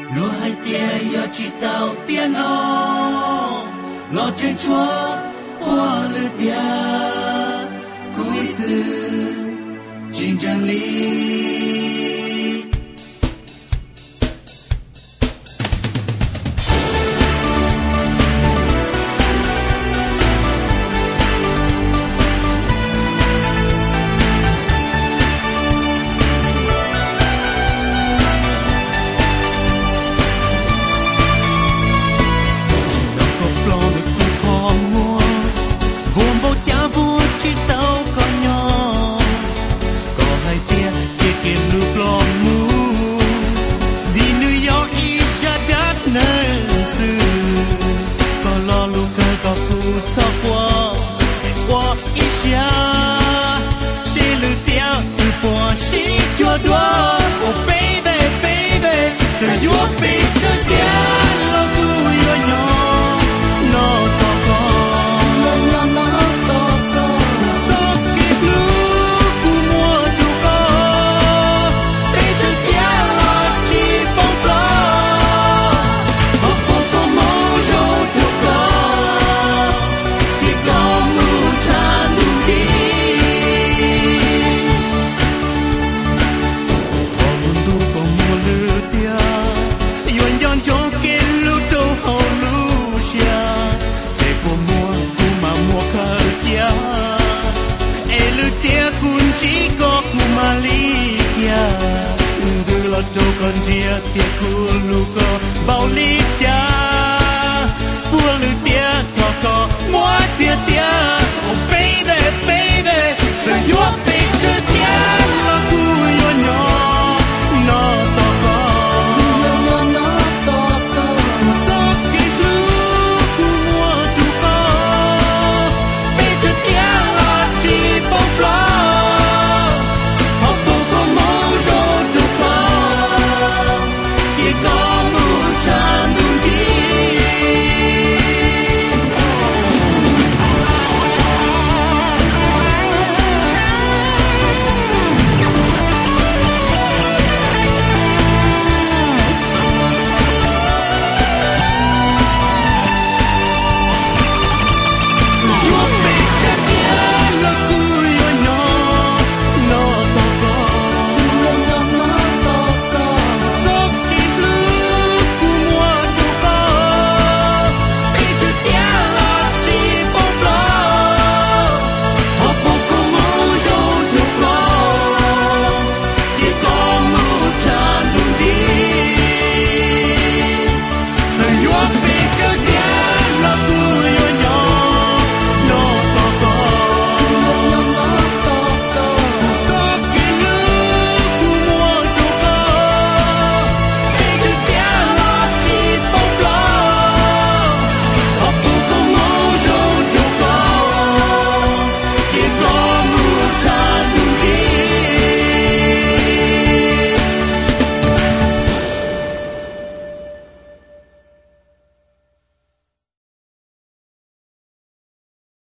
lúa hai tia yo chỉ tàu tia nó lo trên chúa qua lư tia cuối từ chính chân lý. Đâu còn chia tiệt cu lu co bao ly cha, bua lư tia co co mua tia tia.